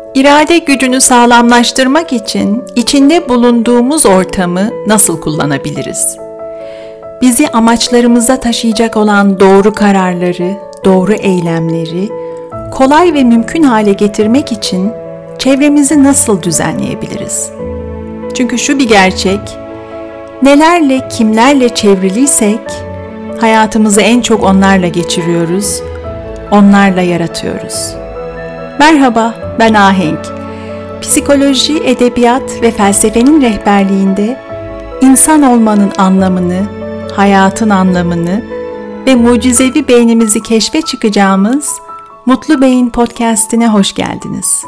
İrade gücünü sağlamlaştırmak için içinde bulunduğumuz ortamı nasıl kullanabiliriz? Bizi amaçlarımıza taşıyacak olan doğru kararları, doğru eylemleri kolay ve mümkün hale getirmek için çevremizi nasıl düzenleyebiliriz? Çünkü şu bir gerçek, nelerle, kimlerle çevriliysek hayatımızı en çok onlarla geçiriyoruz, onlarla yaratıyoruz. Merhaba, ben Ahenk. Psikoloji, edebiyat ve felsefenin rehberliğinde insan olmanın anlamını, hayatın anlamını ve mucizevi beynimizi keşfe çıkacağımız Mutlu Beyin Podcast'ine hoş geldiniz.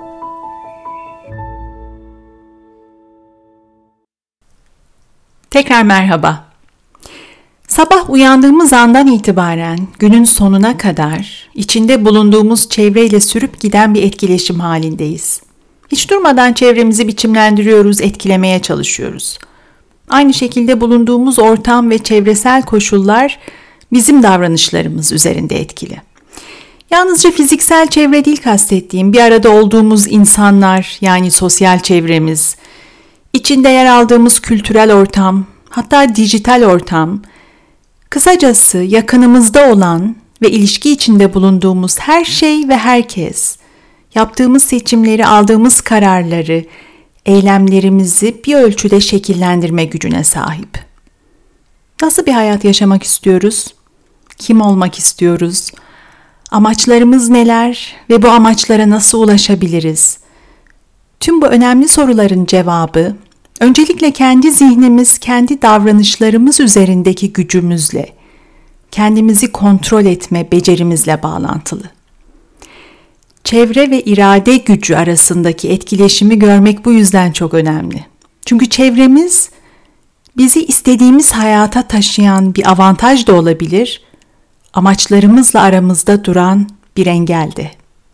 Tekrar merhaba. Sabah uyandığımız andan itibaren günün sonuna kadar içinde bulunduğumuz çevreyle sürüp giden bir etkileşim halindeyiz. Hiç durmadan çevremizi biçimlendiriyoruz, etkilemeye çalışıyoruz. Aynı şekilde bulunduğumuz ortam ve çevresel koşullar bizim davranışlarımız üzerinde etkili. Yalnızca fiziksel çevre değil kastettiğim, bir arada olduğumuz insanlar, yani sosyal çevremiz, içinde yer aldığımız kültürel ortam, hatta dijital ortam, kısacası yakınımızda olan ve ilişki içinde bulunduğumuz her şey ve herkes, yaptığımız seçimleri, aldığımız kararları, eylemlerimizi bir ölçüde şekillendirme gücüne sahip. Nasıl bir hayat yaşamak istiyoruz? Kim olmak istiyoruz? Amaçlarımız neler ve bu amaçlara nasıl ulaşabiliriz? Tüm bu önemli soruların cevabı, öncelikle kendi zihnimiz, kendi davranışlarımız üzerindeki gücümüzle, kendimizi kontrol etme becerimizle bağlantılı. Çevre ve irade gücü arasındaki etkileşimi görmek bu yüzden çok önemli. Çünkü çevremiz bizi istediğimiz hayata taşıyan bir avantaj da olabilir, amaçlarımızla aramızda duran bir engel de.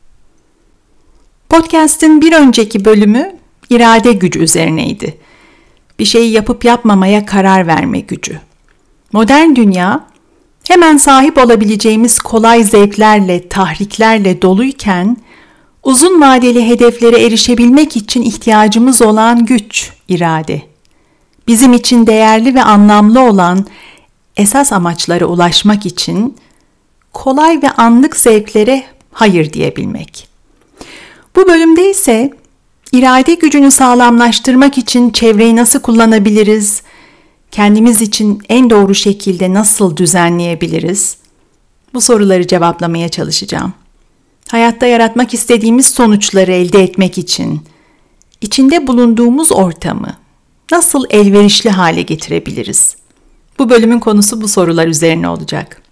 Podcast'in bir önceki bölümü irade gücü üzerineydi. Bir şeyi yapıp yapmamaya karar verme gücü. Modern dünya hemen sahip olabileceğimiz kolay zevklerle, tahriklerle doluyken uzun vadeli hedeflere erişebilmek için ihtiyacımız olan güç, irade. Bizim için değerli ve anlamlı olan esas amaçlara ulaşmak için kolay ve anlık zevklere hayır diyebilmek. Bu bölümde ise İrade gücünü sağlamlaştırmak için çevreyi nasıl kullanabiliriz? Kendimiz için en doğru şekilde nasıl düzenleyebiliriz? Bu soruları cevaplamaya çalışacağım. Hayatta yaratmak istediğimiz sonuçları elde etmek için içinde bulunduğumuz ortamı nasıl elverişli hale getirebiliriz? Bu bölümün konusu bu sorular üzerine olacak.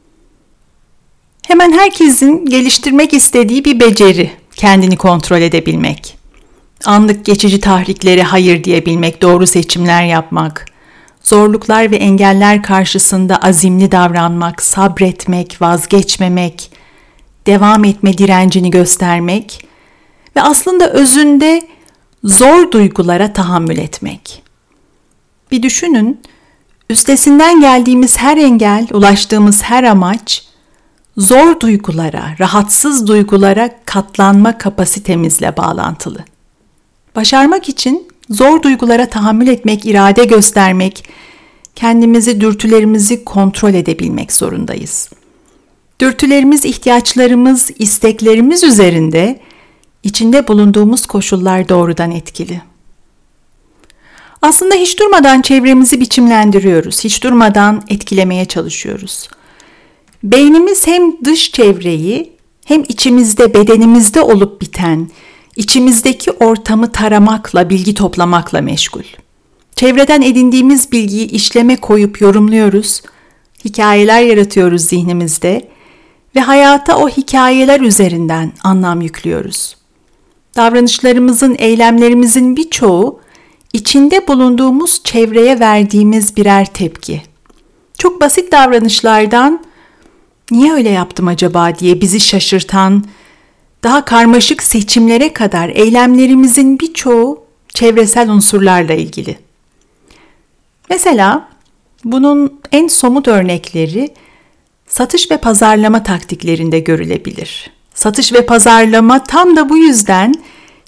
Hemen herkesin geliştirmek istediği bir beceri, kendini kontrol edebilmek. Anlık geçici tahriklere hayır diyebilmek, doğru seçimler yapmak, zorluklar ve engeller karşısında azimli davranmak, sabretmek, vazgeçmemek, devam etme direncini göstermek ve aslında özünde zor duygulara tahammül etmek. Bir düşünün, üstesinden geldiğimiz her engel, ulaştığımız her amaç, zor duygulara, rahatsız duygulara katlanma kapasitemizle bağlantılı. Başarmak için zor duygulara tahammül etmek, irade göstermek, kendimizi, dürtülerimizi kontrol edebilmek zorundayız. Dürtülerimiz, ihtiyaçlarımız, isteklerimiz üzerinde içinde bulunduğumuz koşullar doğrudan etkili. Aslında hiç durmadan çevremizi biçimlendiriyoruz, hiç durmadan etkilemeye çalışıyoruz. Beynimiz hem dış çevreyi hem içimizde, bedenimizde olup biten, İçimizdeki ortamı taramakla, bilgi toplamakla meşgul. Çevreden edindiğimiz bilgiyi işleme koyup yorumluyoruz, hikayeler yaratıyoruz zihnimizde ve hayata o hikayeler üzerinden anlam yüklüyoruz. Davranışlarımızın, eylemlerimizin birçoğu içinde bulunduğumuz çevreye verdiğimiz birer tepki. Çok basit davranışlardan "Niye öyle yaptım acaba?" diye bizi şaşırtan, daha karmaşık seçimlere kadar eylemlerimizin birçoğu çevresel unsurlarla ilgili. Mesela bunun en somut örnekleri satış ve pazarlama taktiklerinde görülebilir. Satış ve pazarlama tam da bu yüzden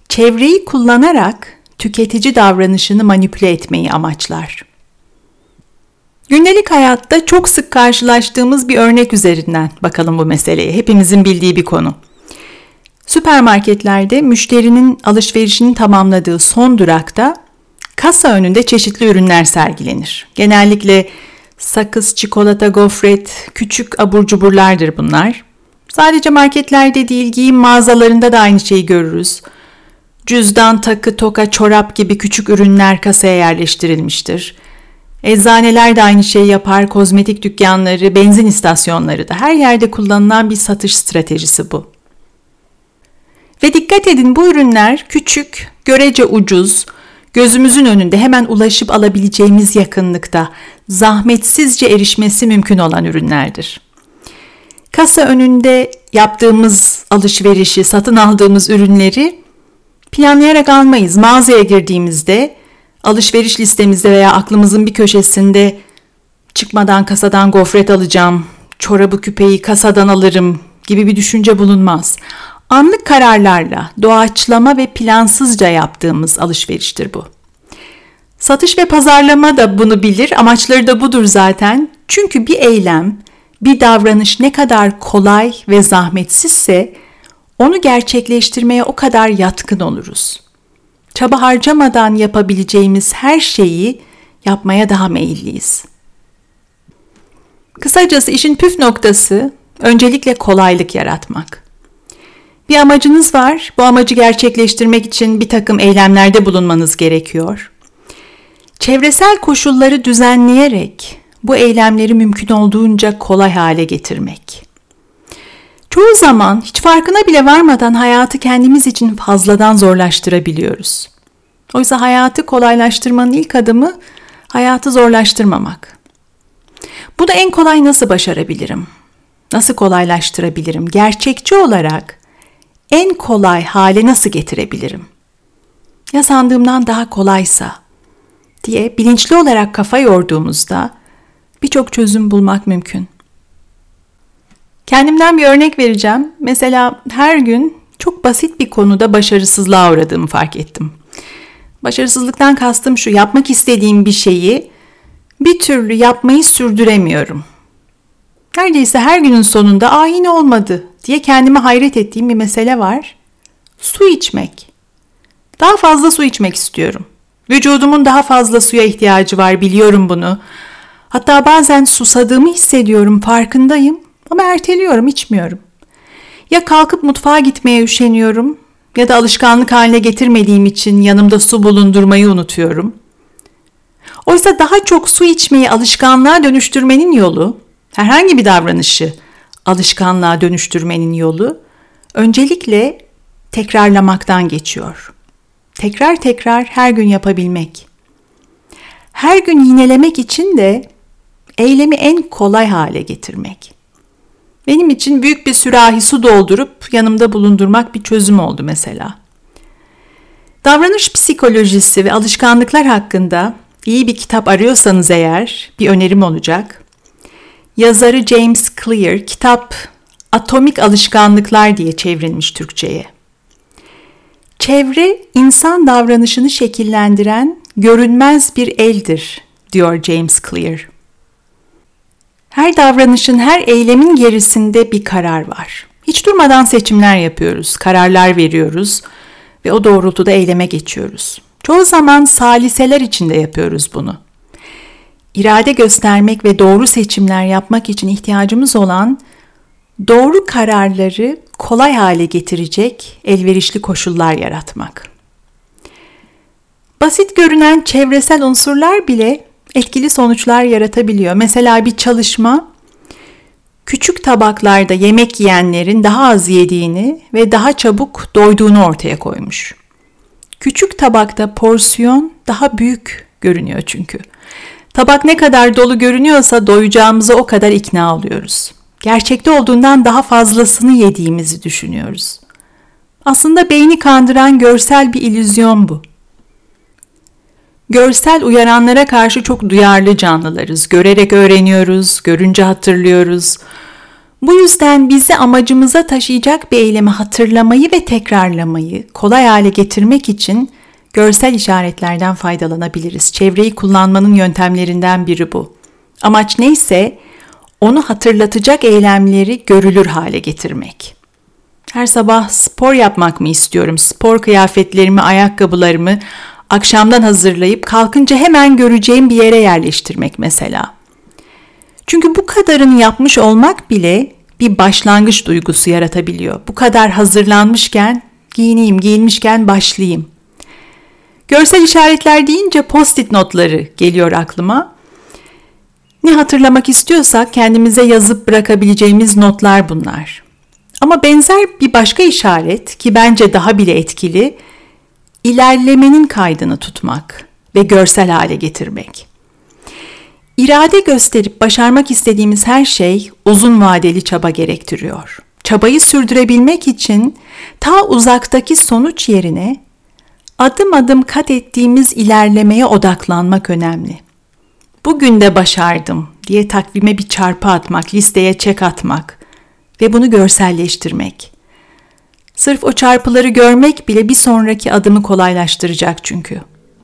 çevreyi kullanarak tüketici davranışını manipüle etmeyi amaçlar. Gündelik hayatta çok sık karşılaştığımız bir örnek üzerinden bakalım bu meseleye. Hepimizin bildiği bir konu. Süpermarketlerde müşterinin alışverişini tamamladığı son durakta kasa önünde çeşitli ürünler sergilenir. Genellikle sakız, çikolata, gofret, küçük abur cuburlardır bunlar. Sadece marketlerde değil, giyim mağazalarında da aynı şeyi görürüz. Cüzdan, takı, toka, çorap gibi küçük ürünler kasaya yerleştirilmiştir. Eczaneler de aynı şeyi yapar, kozmetik dükkanları, benzin istasyonları da. Her yerde kullanılan bir satış stratejisi bu. Ve dikkat edin, bu ürünler küçük, görece ucuz, gözümüzün önünde hemen ulaşıp alabileceğimiz yakınlıkta, zahmetsizce erişmesi mümkün olan ürünlerdir. Kasa önünde yaptığımız alışverişi, satın aldığımız ürünleri planlayarak almayız. Mağazaya girdiğimizde, alışveriş listemizde veya aklımızın bir köşesinde çıkmadan kasadan gofret alacağım, çorabı küpeyi kasadan alırım gibi bir düşünce bulunmaz. Anlık kararlarla, doğaçlama ve plansızca yaptığımız alışveriştir bu. Satış ve pazarlama da bunu bilir, amaçları da budur zaten. Çünkü bir eylem, bir davranış ne kadar kolay ve zahmetsizse onu gerçekleştirmeye o kadar yatkın oluruz. Çaba harcamadan yapabileceğimiz her şeyi yapmaya daha meyilliyiz. Kısacası işin püf noktası öncelikle kolaylık yaratmak. Bir amacınız var, bu amacı gerçekleştirmek için bir takım eylemlerde bulunmanız gerekiyor. Çevresel koşulları düzenleyerek bu eylemleri mümkün olduğunca kolay hale getirmek. Çoğu zaman hiç farkına bile varmadan hayatı kendimiz için fazladan zorlaştırabiliyoruz. Oysa hayatı kolaylaştırmanın ilk adımı hayatı zorlaştırmamak. Bunu en kolay nasıl başarabilirim? Nasıl kolaylaştırabilirim? Gerçekçi olarak en kolay hale nasıl getirebilirim? Ya sandığımdan daha kolaysa diye bilinçli olarak kafa yorduğumuzda birçok çözüm bulmak mümkün. Kendimden bir örnek vereceğim. Mesela her gün çok basit bir konuda başarısızlığa uğradığımı fark ettim. Başarısızlıktan kastım şu: yapmak istediğim bir şeyi bir türlü yapmayı sürdüremiyorum. Neredeyse her günün sonunda yine olmadı diye kendime hayret ettiğim bir mesele var. Su içmek. Daha fazla su içmek istiyorum. Vücudumun daha fazla suya ihtiyacı var, biliyorum bunu. Hatta bazen susadığımı hissediyorum, farkındayım ama erteliyorum, içmiyorum. Ya kalkıp mutfağa gitmeye üşeniyorum ya da alışkanlık haline getirmediğim için yanımda su bulundurmayı unutuyorum. Oysa daha çok su içmeyi alışkanlığa dönüştürmenin yolu, herhangi bir davranışı alışkanlığa dönüştürmenin yolu öncelikle tekrarlamaktan geçiyor. Tekrar tekrar her gün yapabilmek. Her gün yinelemek için de eylemi en kolay hale getirmek. Benim için büyük bir sürahi su doldurup yanımda bulundurmak bir çözüm oldu mesela. Davranış psikolojisi ve alışkanlıklar hakkında iyi bir kitap arıyorsanız eğer bir önerim olacak. Yazarı James Clear, kitap Atomik Alışkanlıklar diye çevrilmiş Türkçe'ye. Çevre, insan davranışını şekillendiren görünmez bir eldir, diyor James Clear. Her davranışın, her eylemin gerisinde bir karar var. Hiç durmadan seçimler yapıyoruz, kararlar veriyoruz ve o doğrultuda eyleme geçiyoruz. Çoğu zaman saliseler içinde yapıyoruz bunu. İrade göstermek ve doğru seçimler yapmak için ihtiyacımız olan doğru kararları kolay hale getirecek elverişli koşullar yaratmak. Basit görünen çevresel unsurlar bile etkili sonuçlar yaratabiliyor. Mesela bir çalışma küçük tabaklarda yemek yiyenlerin daha az yediğini ve daha çabuk doyduğunu ortaya koymuş. Küçük tabakta porsiyon daha büyük görünüyor çünkü. Tabak ne kadar dolu görünüyorsa doyacağımıza o kadar ikna oluyoruz. Gerçekte olduğundan daha fazlasını yediğimizi düşünüyoruz. Aslında beyni kandıran görsel bir illüzyon bu. Görsel uyaranlara karşı çok duyarlı canlılarız. Görerek öğreniyoruz, görünce hatırlıyoruz. Bu yüzden bizi amacımıza taşıyacak bir eylemi hatırlamayı ve tekrarlamayı kolay hale getirmek için görsel işaretlerden faydalanabiliriz. Çevreyi kullanmanın yöntemlerinden biri bu. Amaç neyse onu hatırlatacak eylemleri görülür hale getirmek. Her sabah spor yapmak mı istiyorum? Spor kıyafetlerimi, ayakkabılarımı akşamdan hazırlayıp kalkınca hemen göreceğim bir yere yerleştirmek mesela. Çünkü bu kadarını yapmış olmak bile bir başlangıç duygusu yaratabiliyor. Bu kadar hazırlanmışken giyinmişken başlayayım. Görsel işaretler deyince post-it notları geliyor aklıma. Ne hatırlamak istiyorsak kendimize yazıp bırakabileceğimiz notlar bunlar. Ama benzer bir başka işaret ki bence daha bile etkili, ilerlemenin kaydını tutmak ve görsel hale getirmek. İrade gösterip başarmak istediğimiz her şey uzun vadeli çaba gerektiriyor. Çabayı sürdürebilmek için ta uzaktaki sonuç yerine adım adım kat ettiğimiz ilerlemeye odaklanmak önemli. Bugün de başardım diye takvime bir çarpı atmak, listeye çek atmak ve bunu görselleştirmek. Sırf o çarpıları görmek bile bir sonraki adımı kolaylaştıracak çünkü.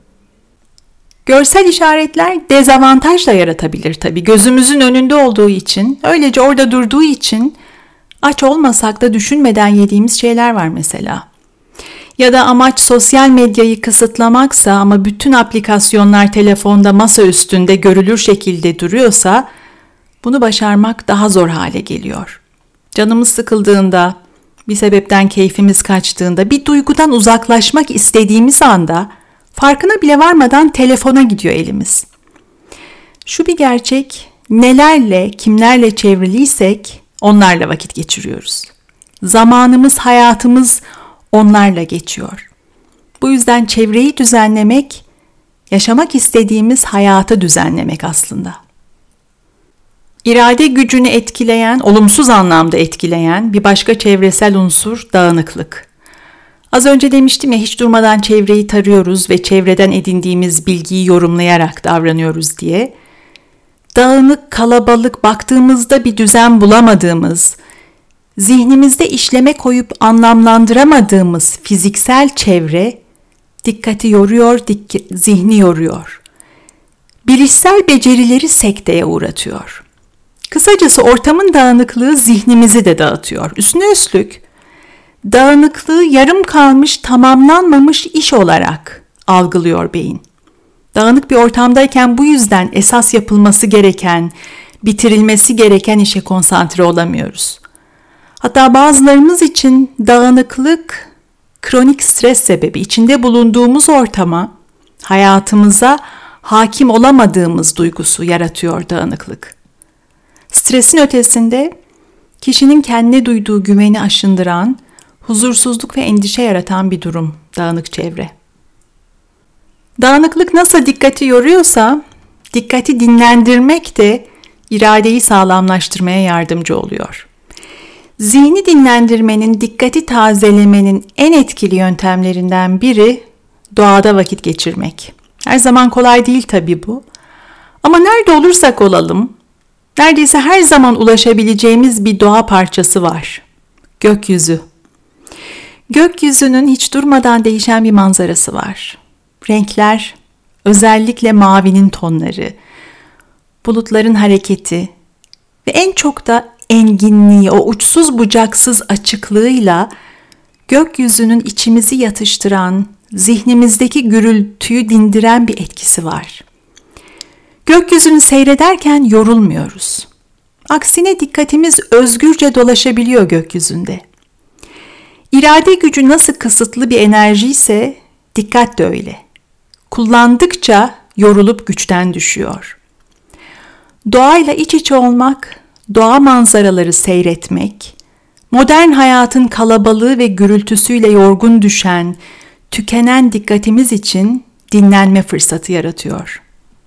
Görsel işaretler dezavantaj da yaratabilir tabii. Gözümüzün önünde olduğu için, öylece orada durduğu için aç olmasak da düşünmeden yediğimiz şeyler var mesela. Ya da amaç sosyal medyayı kısıtlamaksa ama bütün aplikasyonlar telefonda masa üstünde görülür şekilde duruyorsa bunu başarmak daha zor hale geliyor. Canımız sıkıldığında, bir sebepten keyfimiz kaçtığında, bir duygudan uzaklaşmak istediğimiz anda farkına bile varmadan telefona gidiyor elimiz. Şu bir gerçek, nelerle, kimlerle çevriliysek onlarla vakit geçiriyoruz. Zamanımız, hayatımız onlarla geçiyor. Bu yüzden çevreyi düzenlemek, yaşamak istediğimiz hayatı düzenlemek aslında. İrade gücünü etkileyen, olumsuz anlamda etkileyen bir başka çevresel unsur dağınıklık. Az önce demiştim ya, hiç durmadan çevreyi tarıyoruz ve çevreden edindiğimiz bilgiyi yorumlayarak davranıyoruz diye. Dağınık, kalabalık, baktığımızda bir düzen bulamadığımız, zihnimizde işleme koyup anlamlandıramadığımız fiziksel çevre dikkati yoruyor, zihni yoruyor. Bilişsel becerileri sekteye uğratıyor. Kısacası ortamın dağınıklığı zihnimizi de dağıtıyor. Üstüne üstlük dağınıklığı yarım kalmış, tamamlanmamış iş olarak algılıyor beyin. Dağınık bir ortamdayken bu yüzden esas yapılması gereken, bitirilmesi gereken işe konsantre olamıyoruz. Hatta bazılarımız için dağınıklık kronik stres sebebi. İçinde bulunduğumuz ortama, hayatımıza hakim olamadığımız duygusu yaratıyor dağınıklık. Stresin ötesinde kişinin kendine duyduğu güveni aşındıran, huzursuzluk ve endişe yaratan bir durum dağınık çevre. Dağınıklık nasıl dikkati yoruyorsa, dikkati dinlendirmek de iradeyi sağlamlaştırmaya yardımcı oluyor. Zihni dinlendirmenin, dikkati tazelemenin en etkili yöntemlerinden biri doğada vakit geçirmek. Her zaman kolay değil tabii bu. Ama nerede olursak olalım, neredeyse her zaman ulaşabileceğimiz bir doğa parçası var. Gökyüzü. Gökyüzünün hiç durmadan değişen bir manzarası var. Renkler, özellikle mavinin tonları, bulutların hareketi ve en çok da enginliği, o uçsuz bucaksız açıklığıyla gökyüzünün içimizi yatıştıran, zihnimizdeki gürültüyü dindiren bir etkisi var. Gökyüzünü seyrederken yorulmuyoruz. Aksine dikkatimiz özgürce dolaşabiliyor gökyüzünde. İrade gücü nasıl kısıtlı bir enerji ise dikkat de öyle. Kullandıkça yorulup güçten düşüyor. Doğayla iç içe olmak, doğa manzaraları seyretmek, modern hayatın kalabalığı ve gürültüsüyle yorgun düşen, tükenen dikkatimiz için dinlenme fırsatı yaratıyor.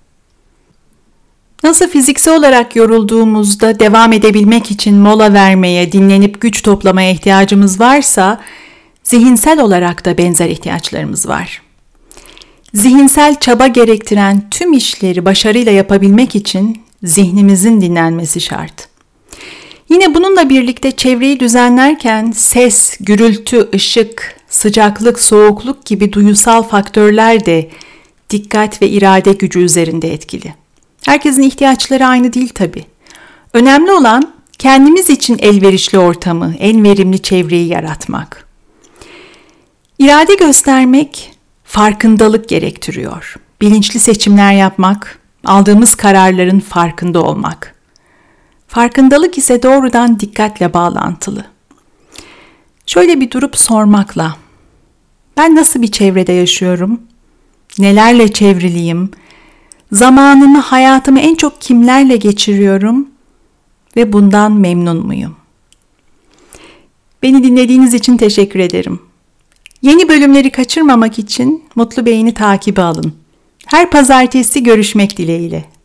Nasıl fiziksel olarak yorulduğumuzda devam edebilmek için mola vermeye, dinlenip güç toplamaya ihtiyacımız varsa, zihinsel olarak da benzer ihtiyaçlarımız var. Zihinsel çaba gerektiren tüm işleri başarıyla yapabilmek için zihnimizin dinlenmesi şart. Yine bununla birlikte çevreyi düzenlerken ses, gürültü, ışık, sıcaklık, soğukluk gibi duyusal faktörler de dikkat ve irade gücü üzerinde etkili. Herkesin ihtiyaçları aynı değil tabii. Önemli olan kendimiz için elverişli ortamı, en verimli çevreyi yaratmak. İrade göstermek farkındalık gerektiriyor. Bilinçli seçimler yapmak, aldığımız kararların farkında olmak. Farkındalık ise doğrudan dikkatle bağlantılı. Şöyle bir durup sormakla, ben nasıl bir çevrede yaşıyorum? Nelerle çevriliyim? Zamanımı, hayatımı en çok kimlerle geçiriyorum? Ve bundan memnun muyum? Beni dinlediğiniz için teşekkür ederim. Yeni bölümleri kaçırmamak için Mutlu Beyin'i takibe alın. Her pazartesi görüşmek dileğiyle.